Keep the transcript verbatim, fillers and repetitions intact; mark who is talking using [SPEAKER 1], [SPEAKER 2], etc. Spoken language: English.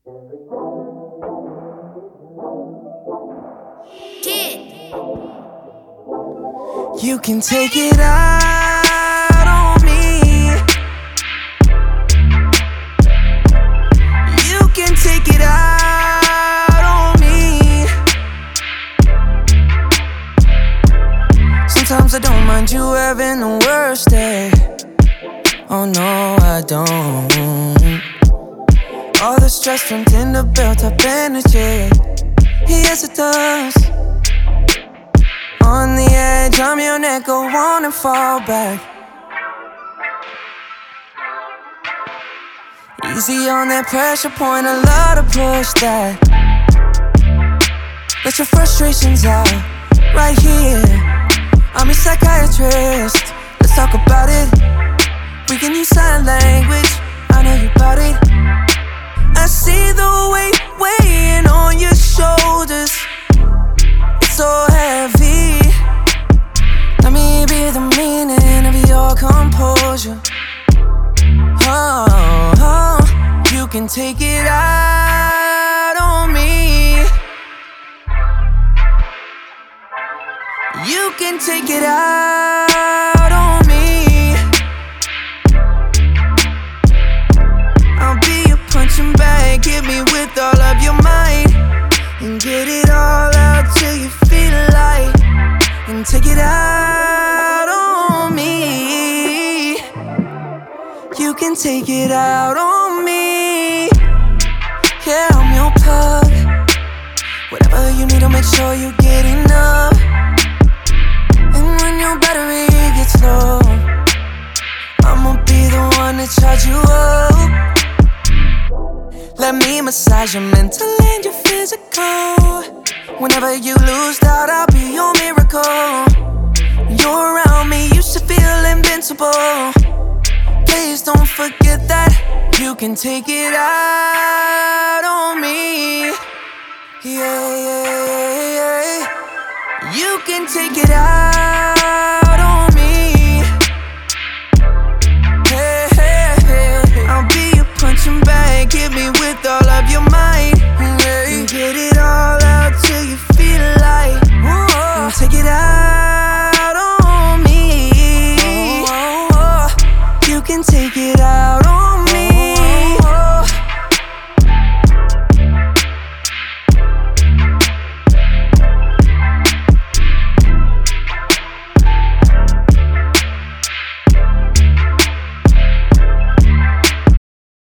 [SPEAKER 1] Kid.
[SPEAKER 2] You can take it out on me. You can take it out on me. Sometimes I don't mind you having the worst day. Oh no, I don't. All the stress turned into built-up energy. Yes, it does. On the edge, I'm your neck, go on and fall back. Easy on that pressure point, a lot to push that. Let your frustrations out, right here. I'm your psychiatrist, let's talk about it. We can use sign language, I know you got it. I see the weight weighing on your shoulders. It's so heavy. Let me be the meaning of your composure. Oh, oh, you can take it out on me. You can take it out on me. I'll be your punching bag, hit me with all of your might, and get it all out till you feel light. And take it out on me. You can take it out on me. Yeah, I'm your plug. Whatever you need, I'll make sure you get enough. And when your battery gets low, I'ma be the one to charge you up. Let me massage your mental and your physical. Whenever you lose doubt, I'll be your miracle. You're around me, you should feel invincible. Please don't forget that you can take it out on me. Yeah, yeah, yeah, yeah. You can take it out